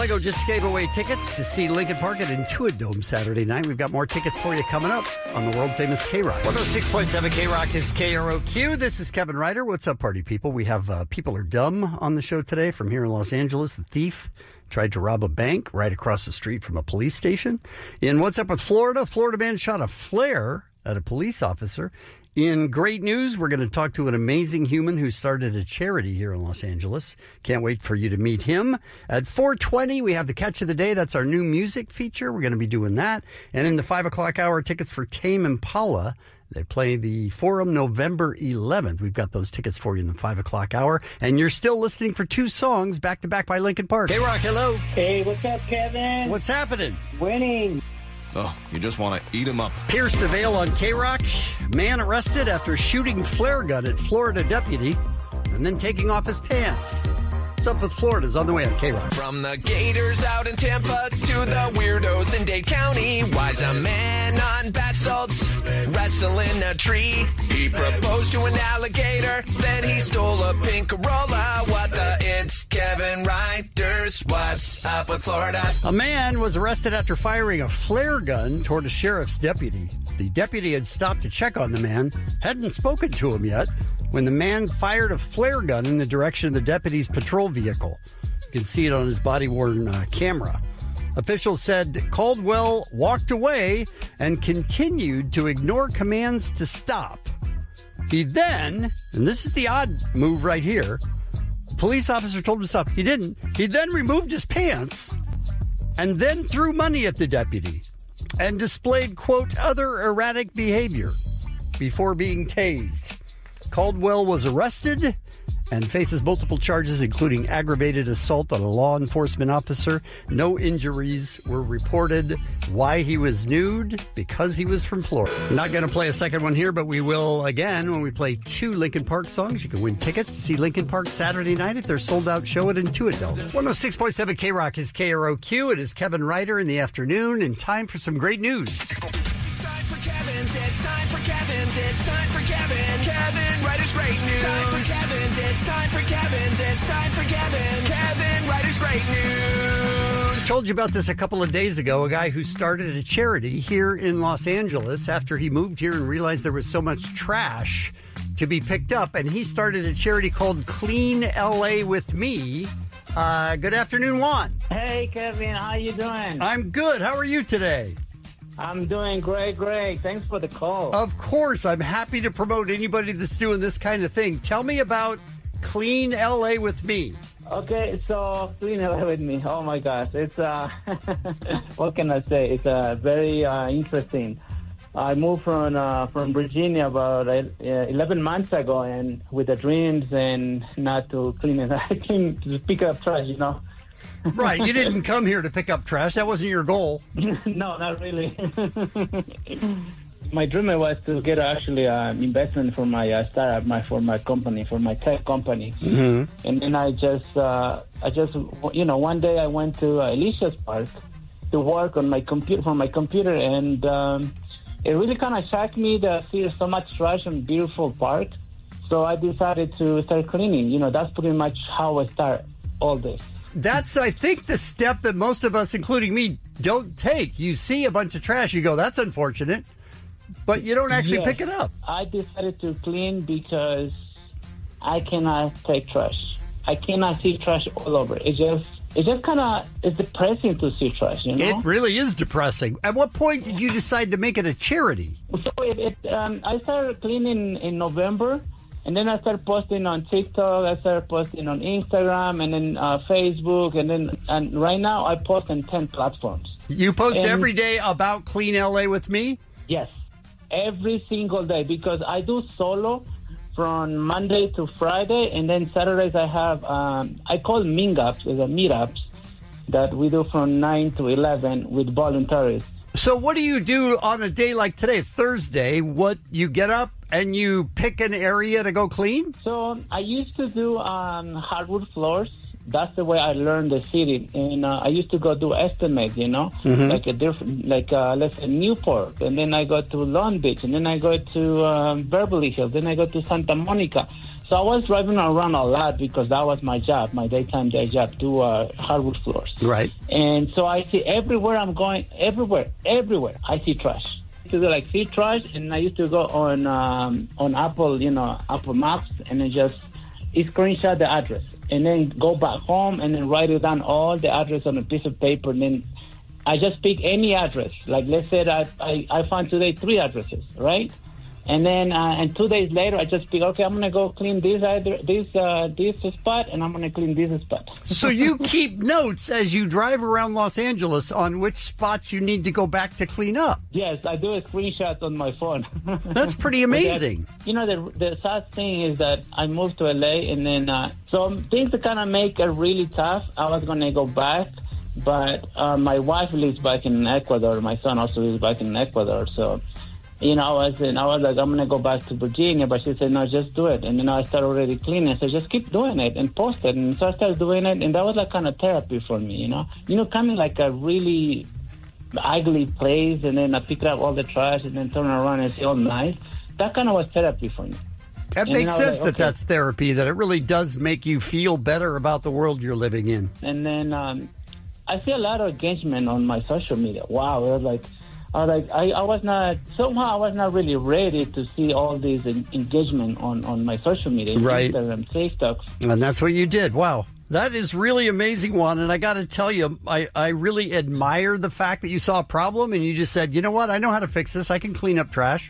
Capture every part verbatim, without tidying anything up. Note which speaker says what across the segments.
Speaker 1: Fuego just gave away tickets to see Linkin Park at Intuit Dome Saturday night. We've got more tickets for you coming up on the world-famous K-Rock. one oh six point seven K-Rock is K R O Q. This is Kevin Ryder. What's up, party people? We have uh, People Are Dumb on the show today from here in Los Angeles. The thief tried to rob a bank right across the street from a police station. In What's Up with Florida, Florida man shot a flare at a police officer. In great news, we're going to talk to an amazing human who started a charity here in Los Angeles. Can't wait for you to meet him. At four twenty, we have the Catch of the Day. That's our new music feature. We're going to be doing that. And in the five o'clock hour, tickets for Tame Impala. They play the Forum November eleventh. We've got those tickets for you in the five o'clock hour. And you're still listening for two songs back-to-back by Linkin Park. Hey, Rock, hello.
Speaker 2: Hey, what's up, Kevin?
Speaker 1: What's happening?
Speaker 2: Winning.
Speaker 3: Oh, you just want to eat him up.
Speaker 1: Pierce the Veil on K-Rock. Man arrested after shooting flare gun at Florida deputy and then taking off his pants. What's Up with Florida's on the way on K-Rock.
Speaker 4: From the Gators out in Tampa to the weirdos in Dade County, why's a man on bath salts wrestling a tree? He proposed to an alligator, then he stole a pink Corolla. What the? It's Kevin Ryder's What's Up with Florida.
Speaker 1: A man was arrested after firing a flare gun toward a sheriff's deputy. The deputy had stopped to check on the man, hadn't spoken to him yet, when the man fired a flare gun in the direction of the deputy's patrol vehicle. You can see it on his body-worn uh, camera. Officials said Caldwell walked away and continued to ignore commands to stop. He then, and this is the odd move right here, the police officer told him to stop. He didn't. He then removed his pants and then threw money at the deputy and displayed, quote, other erratic behavior before being tased. Caldwell was arrested and faces multiple charges, including aggravated assault on a law enforcement officer. No injuries were reported. Why he was nude? Because he was from Florida. Not going to play a second one here, but we will again when we play two Linkin Park songs. You can win tickets to see Linkin Park Saturday night at their sold-out show at Intuit Dome. one oh six point seven K-Rock is K R O Q. It is Kevin Ryder in the afternoon, and time for some great news.
Speaker 4: It's time for Kevin's, it's time for Kevin's, it's time for Kevin's. Kevin Ryder's great news. Time for Kevin's, it's time for Kevin's, it's time for Kevin's. Kevin Ryder's great news.
Speaker 1: I told you about this a couple of days ago, a guy who started a charity here in Los Angeles after he moved here and realized there was so much trash to be picked up, and he started a charity called Clean L A with Me. Uh, good afternoon, Juan.
Speaker 2: Hey, Kevin, how you doing?
Speaker 1: I'm good. How are you today?
Speaker 2: I'm doing great, great. Thanks for the call.
Speaker 1: Of course. I'm happy to promote anybody that's doing this kind of thing. Tell me about Clean L A with Me.
Speaker 2: Okay, so Clean L A with Me. Oh, my gosh. It's, uh, what can I say? It's uh, very uh, interesting. I moved from uh, from Virginia about uh, eleven months ago, and with the dreams and not to clean it. I came to pick up trash, you know.
Speaker 1: Right, you didn't come here to pick up trash. That wasn't your goal.
Speaker 2: No, not really. My dream was to get actually an investment for my uh, startup, my for my company, for my tech company.
Speaker 1: Mm-hmm.
Speaker 2: And then I just, uh, I just, you know, one day I went to uh, Alicia's Park to work on my computer for my computer, and um, it really kind of shocked me to see so much trash in beautiful park. So I decided to start cleaning. You know, that's pretty much how I start all this.
Speaker 1: That's, I think, the step that most of us, including me, don't take. You see a bunch of trash, you go, that's unfortunate, but you don't actually
Speaker 2: yes,
Speaker 1: pick it up.
Speaker 2: I decided to clean because I cannot take trash. I cannot see trash all over. It just, it just kind of, it's depressing to see trash, you know?
Speaker 1: It really is depressing. At what point did you decide to make it a charity?
Speaker 2: So it, it, um, I started cleaning in November. And then I started posting on TikTok, I started posting on Instagram, and then uh, Facebook, and then and right now I post on ten platforms.
Speaker 1: You post
Speaker 2: and,
Speaker 1: every day about Clean L A with Me?
Speaker 2: Yes, every single day, because I do solo from Monday to Friday, and then Saturdays I have, um, I call meetups, the meetups that we do from nine to eleven with volunteers.
Speaker 1: So what do you do on a day like today? It's Thursday. What, you get up and you pick an area to go clean?
Speaker 2: So I used to do um, hardwood floors, that's the way I learned the city. And uh, I used to go do estimates, you know,
Speaker 1: Mm-hmm.
Speaker 2: like a different, like uh, let's say Newport, and then I go to Long Beach, and then I go to um, Beverly Hills, then I go to Santa Monica. So I was driving around a lot because that was my job, my daytime day job, do uh, hardwood floors.
Speaker 1: Right.
Speaker 2: And so I see everywhere I'm going, everywhere, everywhere, I see trash. I used to do like see trash, and I used to go on um, on Apple, you know, Apple Maps, and then just screenshot the address, and then go back home and then write it down all the address on a piece of paper, and then I just pick any address. Like let's say that I, I found today three addresses, right? And then, uh, and two days later, I just pick, okay, I'm going to go clean this either, this uh, this spot, and I'm going to clean this spot.
Speaker 1: So you keep notes as you drive around Los Angeles on which spots you need to go back to clean up.
Speaker 2: Yes, I do a screenshot on my phone.
Speaker 1: That's pretty amazing.
Speaker 2: You know, the the sad thing is that I moved to L A, and then, uh, so things that kind of make it really tough, I was going to go back, but uh, my wife lives back in Ecuador. My son also lives back in Ecuador, so... You know, I was, and I was like, I'm going to go back to Virginia, but she said, no, just do it. And, you know, I started already cleaning. So just keep doing it and post it. And so I started doing it, and that was like kind of therapy for me, you know. You know, coming like a really ugly place, and then I pick up all the trash and then turn around and see all nice. That kind of was therapy for me.
Speaker 1: That
Speaker 2: And
Speaker 1: makes
Speaker 2: then I was
Speaker 1: sense
Speaker 2: like,
Speaker 1: that
Speaker 2: okay.
Speaker 1: that's therapy, that it really does make you feel better about the world you're living in.
Speaker 2: And then um, I see a lot of engagement on my social media. Wow, it was like... I was like, I, I was not, somehow I was not really ready to see all this en- engagement on, on my social media.
Speaker 1: Right.
Speaker 2: Instagram, TikTok.
Speaker 1: And that's what you did. Wow. That is really amazing, Juan. And I got to tell you, I, I really admire the fact that you saw a problem and you just said, you know what? I know how to fix this. I can clean up trash.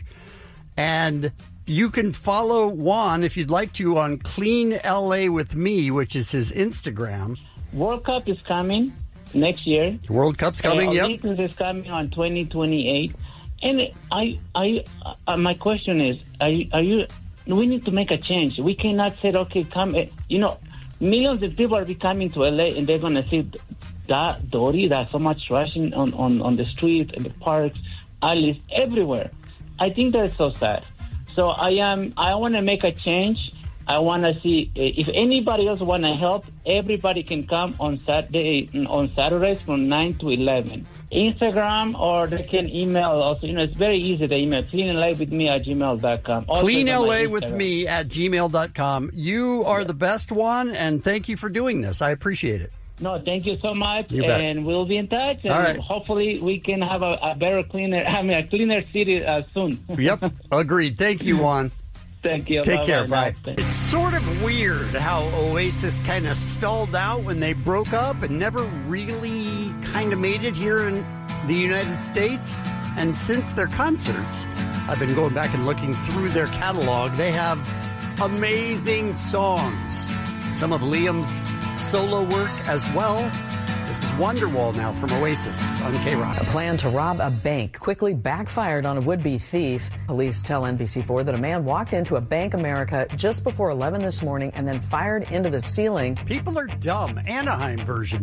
Speaker 1: And you can follow Juan, if you'd like to, on Clean L A with Me, which is his Instagram.
Speaker 2: World Cup is coming next year.
Speaker 1: World Cup's coming,
Speaker 2: uh,
Speaker 1: yep.
Speaker 2: Olympics is coming on twenty twenty-eight. And I, I, uh, my question is, are you, are you, we need to make a change. We cannot say, okay, come, uh, you know, millions of people are coming to L A and they're going to see that dirty, that so much trash on, on, on the street, in the parks, alleys, everywhere. I think that's so sad. So I am, I want to make a change. I want to see if anybody else want to help. Everybody can come on Saturday, on Saturdays from nine to eleven. Instagram, or they can email also. You know, it's very easy to email. clean L A with me at gmail dot com.
Speaker 1: clean L A with me at gmail dot com. You are yeah. the best one, and thank you for doing this. I appreciate it.
Speaker 2: No, thank you so much,
Speaker 1: you bet.
Speaker 2: And we'll be in touch. And
Speaker 1: all right.
Speaker 2: Hopefully, we can have a, a better, cleaner, I mean, a cleaner city uh, soon.
Speaker 1: Yep, agreed. Thank you, Juan.
Speaker 2: Thank you.
Speaker 1: Take
Speaker 2: bye
Speaker 1: care.
Speaker 2: Bye.
Speaker 1: Bye. It's sort of weird how Oasis kind of stalled out when they broke up and never really kind of made it here in the United States. And since their concerts, I've been going back and looking through their catalog. They have amazing songs. Some of Liam's solo work as well. This is Wonderwall now from Oasis on K-Rock.
Speaker 5: A plan to rob a bank quickly backfired on a would-be thief. Police tell N B C four that a man walked into a Bank America just before eleven this morning and then fired into the ceiling.
Speaker 1: People are dumb. Anaheim version.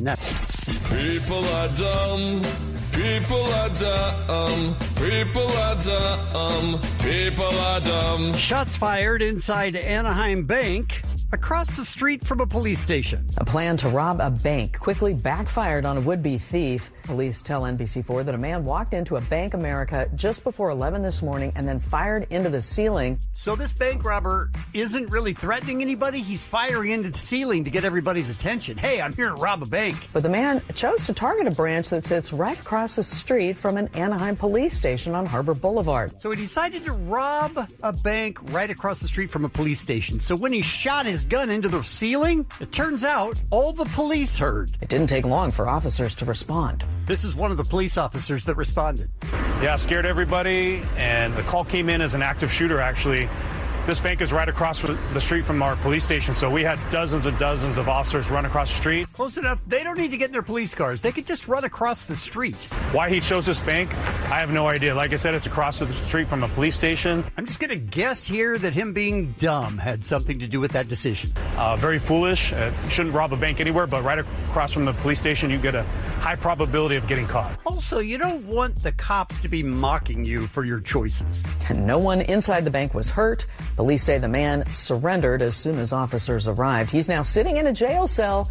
Speaker 6: People are dumb. People are dumb. People are dumb. People are dumb.
Speaker 1: Shots fired inside Anaheim Bank, across the street from a police station.
Speaker 5: A plan to rob a bank quickly backfired on a would-be thief. Police tell N B C four that a man walked into a Bank America just before eleven this morning and then fired into the ceiling.
Speaker 1: So this bank robber isn't really threatening anybody. He's firing into the ceiling to get everybody's attention. Hey, I'm here to rob a bank.
Speaker 5: But the man chose to target a branch that sits right across the street from an Anaheim police station on Harbor Boulevard.
Speaker 1: So he decided to rob a bank right across the street from a police station. So when he shot his gun into the ceiling, it turns out all the police heard.
Speaker 5: It didn't take long for officers to respond.
Speaker 1: This is one of the police officers that responded.
Speaker 7: Yeah, scared everybody, and the call came in as an active shooter, actually. This bank is right across the street from our police station, so we had dozens and dozens of officers run across the street.
Speaker 1: Close enough. They don't need to get in their police cars. They could just run across the street.
Speaker 7: Why he chose this bank, I have no idea. Like I said, it's across the street from a police station.
Speaker 1: I'm just going to guess here that him being dumb had something to do with that decision.
Speaker 7: Uh, very foolish. Uh, you shouldn't rob a bank anywhere, but right across from the police station, you get a high probability of getting caught.
Speaker 1: Also, you don't want the cops to be mocking you for your choices.
Speaker 5: And no one inside the bank was hurt. Police say the man surrendered as soon as officers arrived. He's now sitting in a jail cell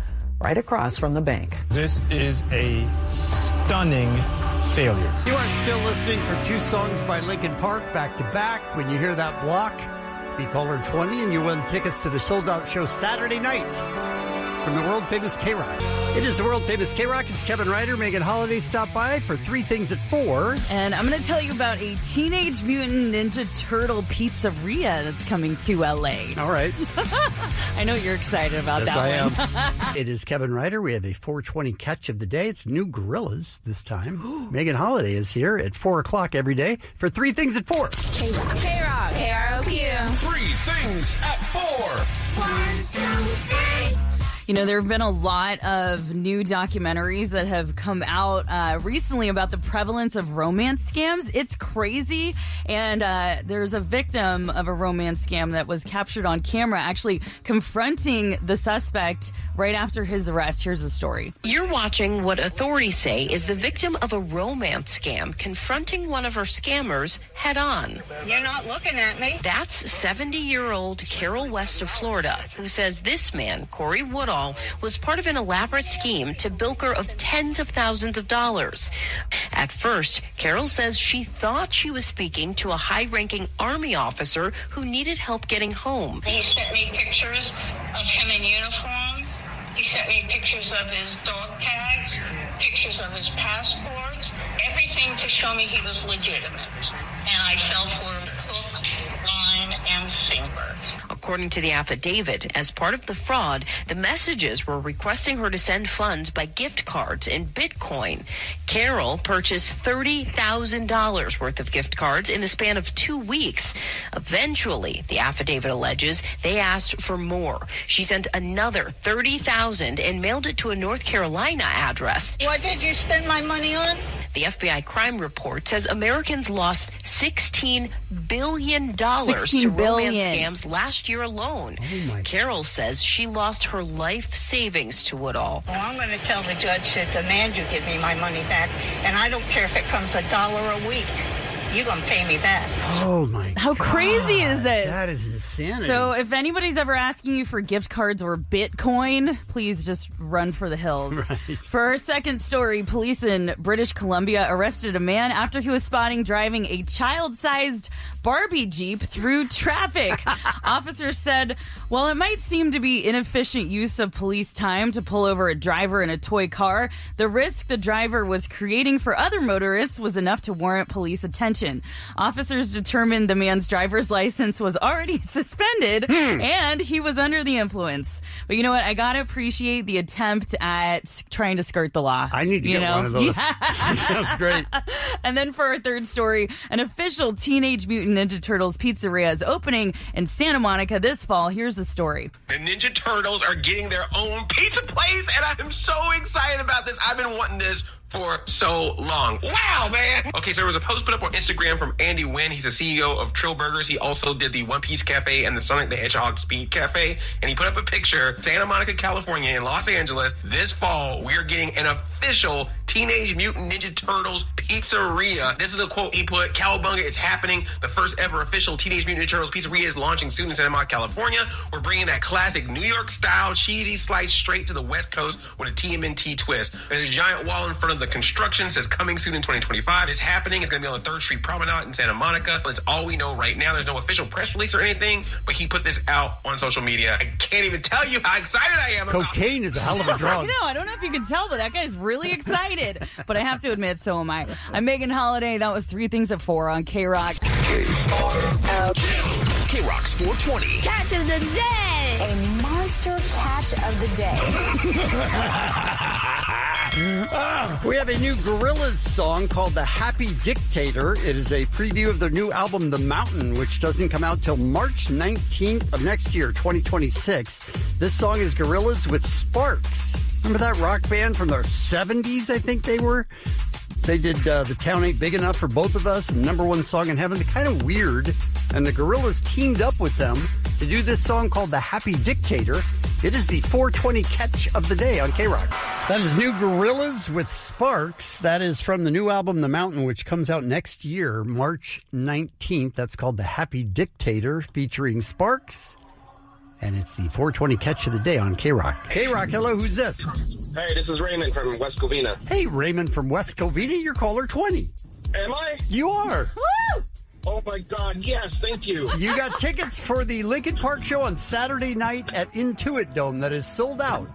Speaker 5: right across from the bank.
Speaker 8: This is a stunning failure.
Speaker 1: You are still listening for two songs by Linkin Park back to back. When you hear that block, be caller twenty and you win tickets to the Sold Out Show Saturday night from the world-famous K-Rock. It is the world-famous K-Rock. It's Kevin Ryder. Megan Holiday stopped by for Three Things at Four.
Speaker 9: And I'm going to tell you about a Teenage Mutant Ninja Turtle pizzeria that's coming to L A.
Speaker 1: All right.
Speaker 9: I know you're excited about
Speaker 1: yes,
Speaker 9: that
Speaker 1: I
Speaker 9: one.
Speaker 1: am. It is Kevin Ryder. We have a four twenty catch of the day. It's new Gorillas this time. Megan Holiday is here at four o'clock every day for Three Things at Four.
Speaker 10: K-Rock. K-Rock. K R O Q.
Speaker 3: Three Things at Four.
Speaker 10: One, two, three.
Speaker 9: You know, there have been a lot of new documentaries that have come out uh, recently about the prevalence of romance scams. It's crazy. And uh, there's a victim of a romance scam that was captured on camera actually confronting the suspect right after his arrest. Here's the story.
Speaker 11: You're watching what authorities say is the victim of a romance scam confronting one of her scammers head on.
Speaker 12: You're not looking at me.
Speaker 11: That's seventy-year-old Carol West of Florida, who says this man, Corey Woodall, was part of an elaborate scheme to bilk her of tens of thousands of dollars. At first, Carol says she thought she was speaking to a high-ranking Army officer who needed help getting home.
Speaker 12: He sent me pictures of him in uniform. He sent me pictures of his dog tags, pictures of his passports, everything to show me he was legitimate. And I fell for hook, line, and sinker.
Speaker 11: According to the affidavit, as part of the fraud, the messages were requesting her to send funds by gift cards in Bitcoin. Carol purchased thirty thousand dollars worth of gift cards in the span of two weeks. Eventually, the affidavit alleges, they asked for more. She sent another thirty thousand dollars and mailed it to a North Carolina address.
Speaker 12: What did you spend my money on?
Speaker 11: The F B I crime report says Americans lost sixteen billion dollars to romance scams last year alone.
Speaker 1: Oh
Speaker 11: Carol says she lost her life savings to it all.
Speaker 12: Well, I'm going to tell the judge to demand you give me my money back, and I don't care if it comes a dollar a week. You're going to pay me back.
Speaker 1: Oh, my God.
Speaker 9: How crazy is this?
Speaker 1: That is insanity.
Speaker 9: So if anybody's ever asking you for gift cards or Bitcoin, please just run for the hills.
Speaker 1: Right.
Speaker 9: For our second story, police in British Columbia arrested a man after he was spotting driving a child-sized Barbie Jeep through traffic. Officers said, while it might seem to be inefficient use of police time to pull over a driver in a toy car, the risk the driver was creating for other motorists was enough to warrant police attention. Officers determined the man's driver's license was already suspended hmm. and he was under the influence. But you know what? I gotta appreciate the attempt at trying to skirt the law.
Speaker 1: I need to
Speaker 9: you
Speaker 1: get
Speaker 9: know?
Speaker 1: one of those. That sounds great.
Speaker 9: And then for our third story, an official Teenage Mutant Ninja Turtles pizzeria is opening in Santa Monica this fall. Here's the story.
Speaker 13: The Ninja Turtles are getting their own pizza place, and I am so excited about this. I've been wanting this for so long. Wow, man. Okay, so there was a post put up on Instagram from Andy Nguyen. He's the C E O of Trill Burgers. He also did the One Piece Cafe and the Sonic the Hedgehog Speed Cafe. And he put up a picture, Santa Monica, California, in Los Angeles. This fall, we are getting an official Teenage Mutant Ninja Turtles pizzeria. This is the quote he put, Cowabunga, it's happening. The first ever official Teenage Mutant Ninja Turtles pizzeria is launching soon in Santa Monica, California. We're bringing that classic New York style cheesy slice straight to the West Coast with a T M N T twist. There's a giant wall in front of the construction, says coming soon in twenty twenty-five. It's happening. It's going to be on the third Street Promenade in Santa Monica. That's all we know right now. There's no official press release or anything, but he put this out on social media. I can't even tell you how excited I am.
Speaker 1: Cocaine is a hell of a drug.
Speaker 9: I know. I don't know if you can tell, but that guy's really excited. But I have to admit, so am I. I'm Megan Holiday. That was Three Things at Four on K-Rock.
Speaker 4: K-Rock's four twenty.
Speaker 10: Catch of the day. A monster catch of the day.
Speaker 1: We have a new Gorillaz song called The Happy Dictator. It is a preview of their new album, The Mountain, which doesn't come out till March nineteenth of next year, twenty twenty-six. This song is Gorillaz with Sparks. Remember that rock band from the seventies, I think they were? They did uh, The Town Ain't Big Enough for Both of Us, and Number One Song in Heaven. They're kind of weird. And the Gorillaz teamed up with them to do this song called The Happy Dictator. It is the four twenty catch of the day on K-Rock. That is new Gorillaz with Sparks. That is from the new album, The Mountain, which comes out next year, March nineteenth. That's called The Happy Dictator, featuring Sparks and it's the four twenty catch of the day on K-Rock. K-Rock, hello, who's this?
Speaker 14: Hey, this is Raymond from West Covina.
Speaker 1: Hey, Raymond from West Covina, you're caller twenty.
Speaker 14: Am I?
Speaker 1: You are.
Speaker 9: Woo!
Speaker 14: Oh, my God, yes, thank you.
Speaker 1: You got tickets for the Lincoln Park show on Saturday night at Intuit Dome that is sold out.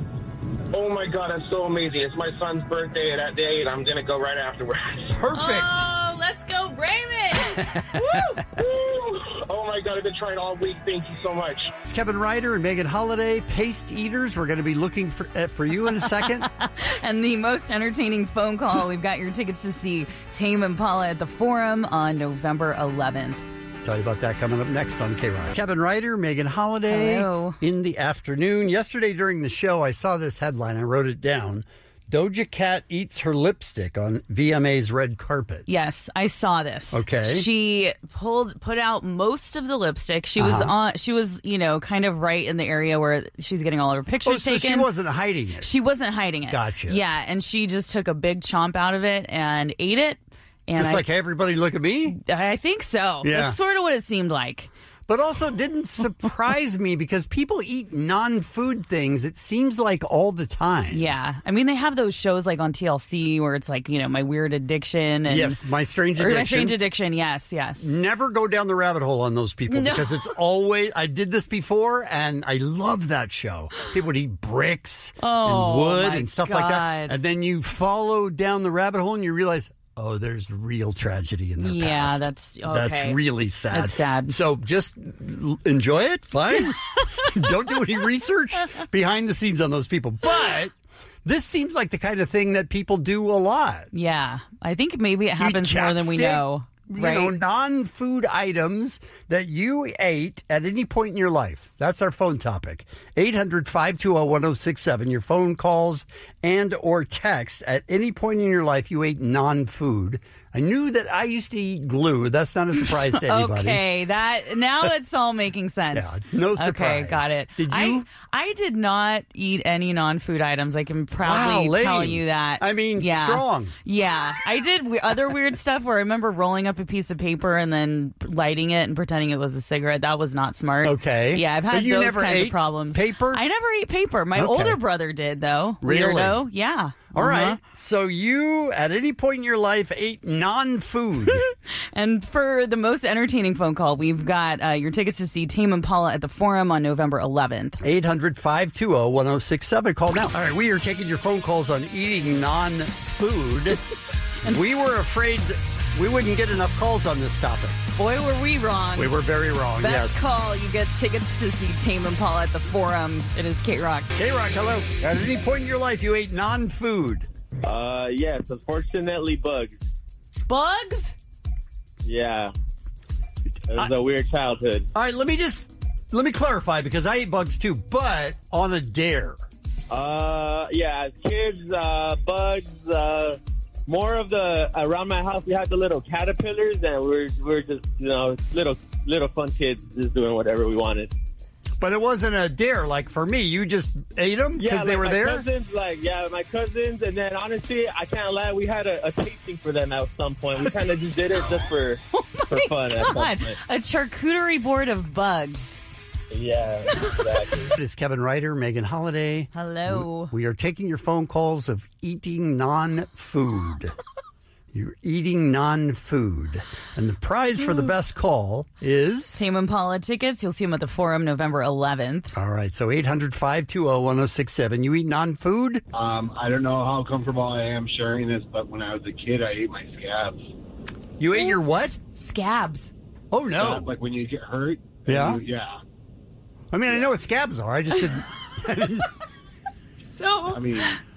Speaker 14: Oh, my God, that's so amazing. It's my son's birthday that day, and I'm going to go right afterwards.
Speaker 1: Perfect.
Speaker 9: Oh, let's go, Raymond. Woo!
Speaker 14: Woo! Oh, my God, I've been trying all week. Thank you so much.
Speaker 1: It's Kevin Ryder and Megan Holiday, Paste Eaters. We're going to be looking for uh, for you in a second.
Speaker 9: And the most entertaining phone call, we've got your tickets to see Tame Impala at the Forum on November eleventh.
Speaker 1: Tell you about that coming up next on K-Rock. Kevin Ryder, Megan Holiday.
Speaker 9: Hello.
Speaker 1: In the afternoon. Yesterday during the show, I saw this headline. I wrote it down. Doja Cat eats her lipstick on V M A's red carpet.
Speaker 9: Yes, I saw this.
Speaker 1: Okay.
Speaker 9: She pulled put out most of the lipstick. She was
Speaker 1: Uh-huh.
Speaker 9: on she was, you know, kind of right in the area where she's getting all of her pictures
Speaker 1: Oh, so
Speaker 9: taken.
Speaker 1: she wasn't hiding it.
Speaker 9: She wasn't hiding it.
Speaker 1: Gotcha.
Speaker 9: Yeah, and she just took a big chomp out of it and ate it. And
Speaker 1: Just
Speaker 9: I,
Speaker 1: like, hey, everybody look at me?
Speaker 9: I think so.
Speaker 1: Yeah.
Speaker 9: That's sort of what it seemed like.
Speaker 1: But also didn't surprise me because people eat non-food things, it seems like, all the time.
Speaker 9: Yeah. I mean, they have those shows like on T L C where it's like, you know, My Weird Addiction. And,
Speaker 1: Yes, My Strange
Speaker 9: or
Speaker 1: Addiction.
Speaker 9: My Strange Addiction, yes, yes.
Speaker 1: Never go down the rabbit hole on those people
Speaker 9: No.
Speaker 1: because it's always, I did this before and I love that show. People would eat bricks
Speaker 9: Oh,
Speaker 1: and wood
Speaker 9: my
Speaker 1: and stuff like that.
Speaker 9: God.
Speaker 1: And then you follow down the rabbit hole and you realize, oh, there's real tragedy in their
Speaker 9: Yeah,
Speaker 1: past.
Speaker 9: that's okay.
Speaker 1: That's really sad.
Speaker 9: That's sad.
Speaker 1: So just l- enjoy it. Fine. Don't do any research behind the scenes on those people. But this seems like the kind of thing that people do a lot.
Speaker 9: Yeah. I think maybe it
Speaker 1: You
Speaker 9: happens
Speaker 1: eat
Speaker 9: more than we
Speaker 1: chapstick,
Speaker 9: know.
Speaker 1: You
Speaker 9: Right?
Speaker 1: know, non-food items that you ate at any point in your life. That's our phone topic. eight hundred, five two zero, one zero six seven. Your phone calls and or text at any point in your life you ate non-food. I knew that I used to eat glue. That's not a surprise to anybody.
Speaker 9: Okay, that now it's all making sense.
Speaker 1: Yeah, it's no surprise.
Speaker 9: Okay, got it.
Speaker 1: Did you?
Speaker 9: I, I did not eat any non-food items. I can proudly
Speaker 1: Wow, lame.
Speaker 9: tell you that.
Speaker 1: I mean,
Speaker 9: yeah.
Speaker 1: strong.
Speaker 9: Yeah, I did we- other weird stuff where I remember rolling up a piece of paper and then lighting it and pretending it was a cigarette. That was not smart.
Speaker 1: Okay.
Speaker 9: Yeah, I've
Speaker 1: But
Speaker 9: had
Speaker 1: you
Speaker 9: those
Speaker 1: never
Speaker 9: kinds
Speaker 1: ate
Speaker 9: of problems.
Speaker 1: paper?
Speaker 9: I never ate paper. My
Speaker 1: Okay.
Speaker 9: older brother did, though.
Speaker 1: Really?
Speaker 9: Weirdo. Yeah.
Speaker 1: All right.
Speaker 9: Uh-huh.
Speaker 1: So you, at any point in your life, ate non-food.
Speaker 9: And for the most entertaining phone call, we've got uh, your tickets to see Tame Impala at the Forum on November eleventh.
Speaker 1: eight hundred, five two zero, one zero six seven. Call now. All right, we are taking your phone calls on eating non-food. And we were afraid we wouldn't get enough calls on this topic.
Speaker 9: Boy, were we wrong.
Speaker 1: We were very wrong,
Speaker 9: Best
Speaker 1: yes.
Speaker 9: call. You get tickets to see Tame Impala at the Forum. It is K-Rock.
Speaker 1: K-Rock, hello. At any point in your life, you ate non-food.
Speaker 15: Uh, yes, unfortunately, bugs.
Speaker 9: Bugs?
Speaker 15: Yeah. It was
Speaker 1: I-
Speaker 15: a weird childhood.
Speaker 1: All right, let me just, let me clarify, because I ate bugs too, but on a dare.
Speaker 15: Uh, yeah, as kids, uh, bugs, uh, more of the, around my house, we had the little caterpillars, and we're, we're just, you know, little, little fun kids just doing whatever we wanted.
Speaker 1: But it wasn't a dare, like for me. You just ate them because
Speaker 15: Yeah,
Speaker 1: they
Speaker 15: like
Speaker 1: were
Speaker 15: my
Speaker 1: there?
Speaker 15: cousins, like, yeah, my cousins, and then honestly, I can't lie, we had a, a tasting for them at some point. We kind of just did it just for, for fun at some
Speaker 9: God,
Speaker 15: point.
Speaker 9: a charcuterie board of bugs.
Speaker 15: Yeah, exactly.
Speaker 1: It is Kevin Ryder, Megan Holiday.
Speaker 9: Hello.
Speaker 1: We are taking your phone calls of eating non-food. You're eating non-food. And the prize for the best call is...
Speaker 9: Tame Impala tickets. You'll see them at the Forum November eleventh.
Speaker 1: All right, so eight hundred, five two zero, one zero six seven. You eat non-food?
Speaker 16: Um, I don't know how comfortable I am sharing this, but when I was a kid, I ate my scabs.
Speaker 1: You ate your what?
Speaker 9: Scabs.
Speaker 1: Oh, no.
Speaker 16: Uh, like when you get hurt.
Speaker 1: Yeah?
Speaker 16: you- yeah.
Speaker 1: I mean, I know what scabs are. I just didn't... I didn't
Speaker 9: So,
Speaker 16: I mean,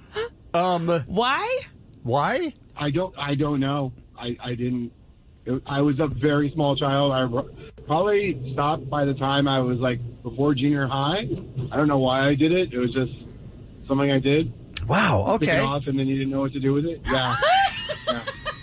Speaker 1: um,
Speaker 9: why?
Speaker 1: why?
Speaker 16: I don't. I don't know. I, I didn't. It, I was a very small child. I ro- probably stopped by the time I was like before junior high. I don't know why I did it. It was just something I did.
Speaker 1: Wow,
Speaker 16: Took it
Speaker 1: okay.
Speaker 16: off, and then you didn't know what to do with it. Yeah. yeah.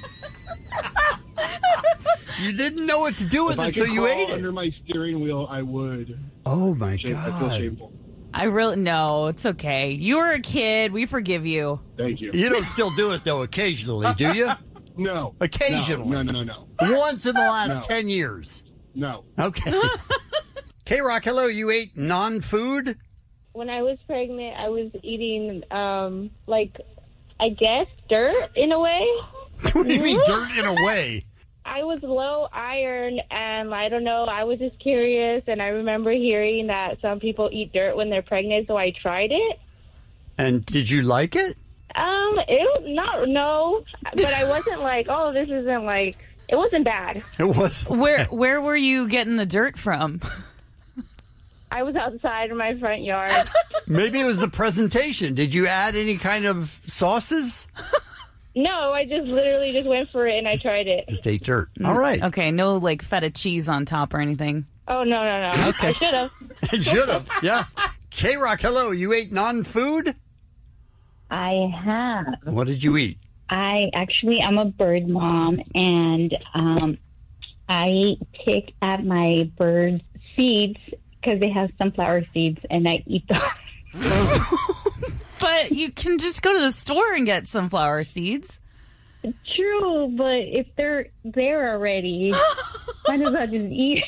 Speaker 1: You didn't know what to do with
Speaker 16: If I
Speaker 1: it, so
Speaker 16: could
Speaker 1: you
Speaker 16: crawl
Speaker 1: ate it.
Speaker 16: under my steering wheel, I would.
Speaker 1: Oh, my
Speaker 16: Shame- I feel
Speaker 1: God.
Speaker 16: shameful.
Speaker 9: I really, no, it's okay. You were a kid. We forgive you.
Speaker 16: Thank you.
Speaker 1: You don't still do it, though, occasionally, do you?
Speaker 16: No.
Speaker 1: Occasionally.
Speaker 16: No, no, no, no.
Speaker 1: Once in the last
Speaker 16: No.
Speaker 1: ten years.
Speaker 16: No.
Speaker 1: Okay. K-Rock, hello. You ate non-food?
Speaker 17: When I was pregnant, I was eating, um, like, I guess, dirt in a way.
Speaker 1: What do you mean dirt in a way?
Speaker 17: I was low iron, and I don't know, I was just curious, and I remember hearing that some people eat dirt when they're pregnant, so I tried it.
Speaker 1: And did you like it?
Speaker 17: Um, it was not, no, but I wasn't like, oh, this isn't like, it wasn't bad.
Speaker 1: It was.
Speaker 9: Where Where were you getting the dirt from?
Speaker 17: I was outside in my front yard.
Speaker 1: Maybe it was the presentation. Did you add any kind of sauces?
Speaker 17: No, I just literally just went for it and I tried it.
Speaker 1: Just ate dirt. All right.
Speaker 9: Okay, no like feta cheese on top or anything.
Speaker 17: Oh, no, no, no.
Speaker 1: Okay.
Speaker 17: I should have.
Speaker 1: It should have. Yeah. K-Rock, hello. You ate non-food?
Speaker 18: I have.
Speaker 1: What did you eat?
Speaker 18: I actually, I'm a bird mom, and um, I pick at my bird seeds because they have sunflower seeds, and I eat them.
Speaker 9: But you can just go to the store and get sunflower seeds.
Speaker 18: True, but if they're there already, might as well just eat.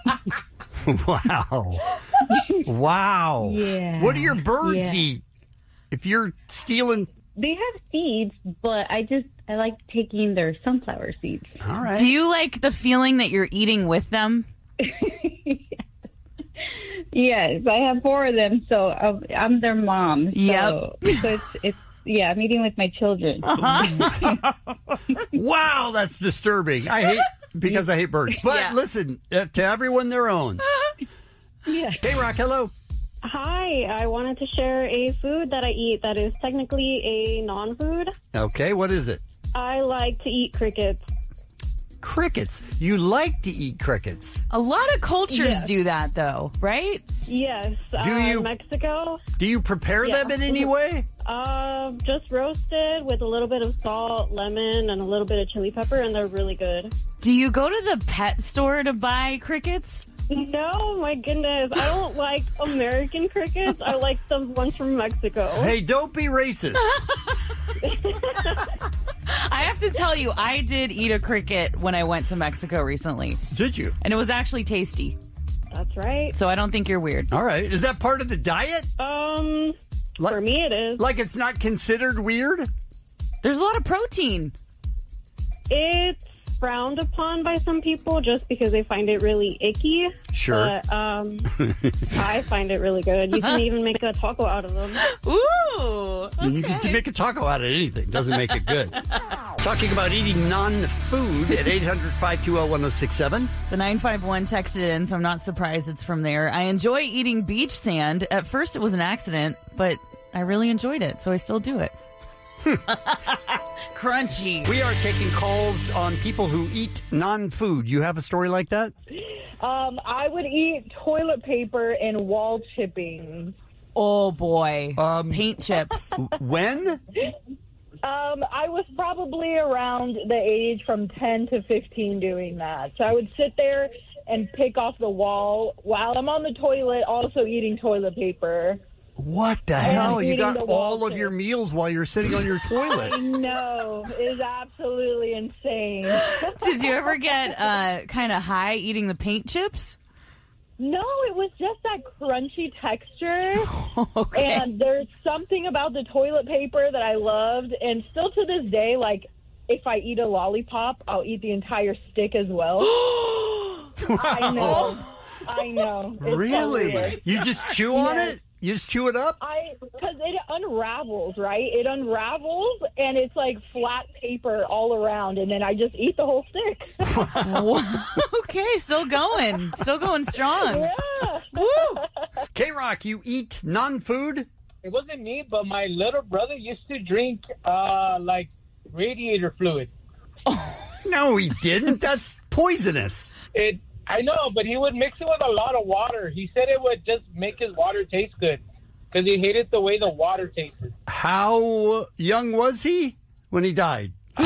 Speaker 1: Wow. Wow.
Speaker 18: Yeah.
Speaker 1: What do your birds
Speaker 18: Yeah.
Speaker 1: eat? If you're stealing...
Speaker 18: They have seeds, but I just, I like taking their sunflower seeds.
Speaker 1: All right.
Speaker 9: Do you like the feeling that you're eating with them?
Speaker 18: Yes, I have four of them, so I'm, I'm their mom. So,
Speaker 9: Yep.
Speaker 18: so it's, it's, yeah, I'm eating with my children.
Speaker 1: Wow, that's disturbing. I hate... Because I hate birds. But
Speaker 18: Yeah.
Speaker 1: listen, uh, to everyone their own.
Speaker 18: Yeah.
Speaker 1: K-Rock, hello.
Speaker 19: Hi, I wanted to share a food that I eat that is technically a non-food.
Speaker 1: Okay, what is it?
Speaker 19: I like to eat crickets.
Speaker 1: Crickets. You like to eat crickets.
Speaker 9: A lot of cultures
Speaker 19: Yes.
Speaker 9: do that, though, right?
Speaker 19: Yes.
Speaker 1: Do
Speaker 19: uh,
Speaker 1: you-
Speaker 19: Mexico.
Speaker 1: Do you prepare
Speaker 19: Yeah.
Speaker 1: them in any way?
Speaker 19: Uh, just roasted with a little bit of salt, lemon, and a little bit of chili pepper, and they're really good.
Speaker 9: Do you go to the pet store to buy crickets?
Speaker 19: No, my goodness. I don't like American crickets. I like the ones from Mexico.
Speaker 1: Hey, don't be racist.
Speaker 9: I have to tell you, I did eat a cricket when I went to Mexico recently.
Speaker 1: Did you?
Speaker 9: And it was actually tasty.
Speaker 19: That's right.
Speaker 9: So I don't think you're weird.
Speaker 1: All right. Is that part of the diet?
Speaker 19: Um,
Speaker 1: Like-
Speaker 19: for me it is.
Speaker 1: Like it's not considered weird?
Speaker 9: There's a lot of protein.
Speaker 19: It's frowned upon by some people just because they find it really icky.
Speaker 1: Sure.
Speaker 19: But um, I find it really good. You can even make a taco out of them.
Speaker 9: Ooh.
Speaker 1: You can make a taco out of anything. Doesn't make it good. Talking about eating non-food at eight hundred, five two zero, one zero six seven.
Speaker 9: The nine five one texted in, so I'm not surprised it's from there. I enjoy eating beach sand. At first it was an accident, but I really enjoyed it, so I still do it. Crunchy.
Speaker 1: We are taking calls on people who eat non-food. You have a story like that?
Speaker 20: Um, I would eat toilet paper and wall chipping.
Speaker 9: Oh, boy.
Speaker 1: Um,
Speaker 9: Paint chips.
Speaker 1: When?
Speaker 20: Um, I was probably around the age from ten to fifteen doing that. So I would sit there and pick off the wall while I'm on the toilet, also eating toilet paper.
Speaker 1: What the
Speaker 20: And
Speaker 1: hell? You
Speaker 20: eating
Speaker 1: got
Speaker 20: the wall
Speaker 1: all of your meals while you're sitting on your
Speaker 20: I
Speaker 1: toilet.
Speaker 20: know. It is absolutely insane.
Speaker 9: Did you ever get uh, kind of high eating the paint chips?
Speaker 20: No, it was just that crunchy texture.
Speaker 9: Okay.
Speaker 20: And there's something about the toilet paper that I loved. And still to this day, like, if I eat a lollipop, I'll eat the entire stick as well. I know. I know. It's so
Speaker 1: Really?
Speaker 20: weird.
Speaker 1: You just chew on
Speaker 20: Yes.
Speaker 1: it? You just chew it up?
Speaker 20: I because it unravels, right? It unravels, and it's like flat paper all around, and then I just eat the whole stick.
Speaker 9: Okay, still going. Still going strong.
Speaker 20: Yeah.
Speaker 9: Woo!
Speaker 1: K-Rock, you eat non-food?
Speaker 21: It wasn't me, but my little brother used to drink uh, like radiator fluid.
Speaker 1: No, he didn't. That's poisonous.
Speaker 21: It, I know, but he would mix it with a lot of water. He said it would just make his water taste good because he hated the way the water tasted.
Speaker 1: How young was he when he died?
Speaker 21: He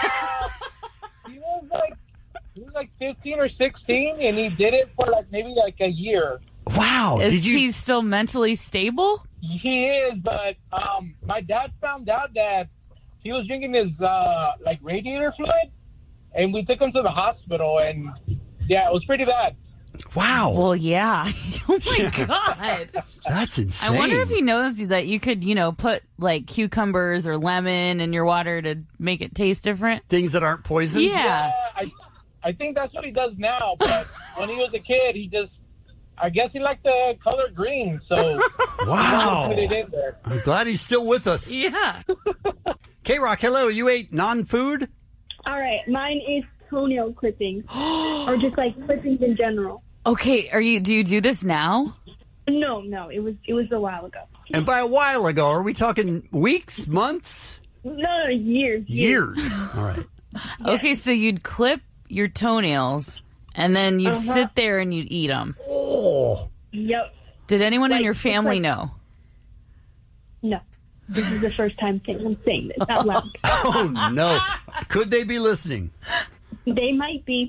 Speaker 21: was like he was like fifteen or sixteen, and he did it for like maybe like a year.
Speaker 1: Wow.
Speaker 9: Is
Speaker 1: Did you?
Speaker 9: he still mentally stable?
Speaker 21: He is, but um, my dad found out that he was drinking his uh, like radiator fluid, and we took him to the hospital, and yeah, it was pretty bad.
Speaker 1: Wow.
Speaker 9: Well, yeah. Oh, my God.
Speaker 1: That's insane.
Speaker 9: I wonder if he knows that you could, you know, put, like, cucumbers or lemon in your water to make it taste different.
Speaker 1: Things that aren't poison?
Speaker 9: Yeah.
Speaker 21: Yeah, I, I think that's what he does now, but when he was a kid, he just, I guess he liked the color green, so
Speaker 1: Wow.
Speaker 21: he put it in there.
Speaker 1: I'm glad he's still with us.
Speaker 9: Yeah.
Speaker 1: K-Rock, hello. You ate non-food?
Speaker 19: All right, mine is toenail clippings, or just like clippings in general.
Speaker 9: Okay, are you? Do you do this now?
Speaker 19: No, no, it was it was a while ago.
Speaker 1: And by a while ago, are we talking weeks, months?
Speaker 19: No, no, years,
Speaker 1: Years. All right.
Speaker 9: Okay, so you'd clip your toenails, and then you'd
Speaker 19: Uh-huh.
Speaker 9: sit there and you'd eat them.
Speaker 1: Oh.
Speaker 19: Yep.
Speaker 9: Did anyone in
Speaker 19: Like,
Speaker 9: your
Speaker 19: it's
Speaker 9: family
Speaker 19: like-
Speaker 9: know?
Speaker 19: No, this is the first time saying I'm saying this out loud.
Speaker 1: Oh, no. Could they be listening?
Speaker 19: They might be.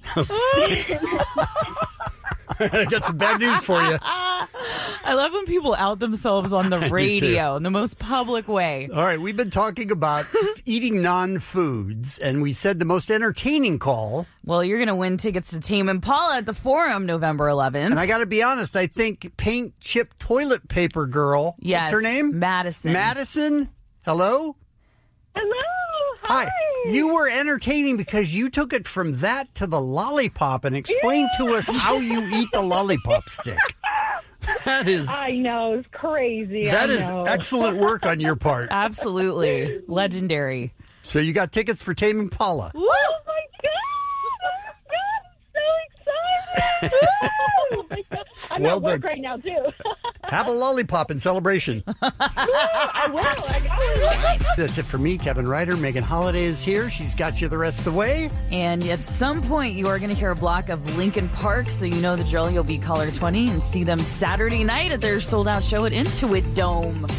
Speaker 1: I got some bad news for you.
Speaker 9: I love when people out themselves on the
Speaker 1: I do too.
Speaker 9: radio in the most public way.
Speaker 1: All right, we've been talking about eating non-foods, and we said the most entertaining call.
Speaker 9: Well, you're going to win tickets to Tame Impala at the Forum November eleventh.
Speaker 1: And I got to be honest, I think paint chip toilet paper girl.
Speaker 9: Yes,
Speaker 1: What's her name?
Speaker 9: Madison.
Speaker 1: Madison? Hello?
Speaker 19: Hello.
Speaker 1: Hi. You were entertaining because you took it from that to the lollipop and explained to us how you eat the lollipop stick. That is
Speaker 20: I know, it's crazy.
Speaker 1: that
Speaker 20: I
Speaker 1: is
Speaker 20: know.
Speaker 1: excellent work on your part.
Speaker 9: Absolutely. Legendary.
Speaker 1: So you got tickets for Tame Impala.
Speaker 19: Oh my god! Oh my god! I'm so excited! Oh my god! I'm
Speaker 1: Well
Speaker 19: at work
Speaker 1: done.
Speaker 19: right now too.
Speaker 1: Have a lollipop in celebration.
Speaker 19: I will. I,
Speaker 1: That's it for me, Kevin Ryder. Megan Holiday is here. She's got you the rest of the way.
Speaker 9: And at some point, you are going to hear a block of Linkin Park, so you know the drill. You'll be caller twenty and see them Saturday night at their sold-out show at Intuit Dome.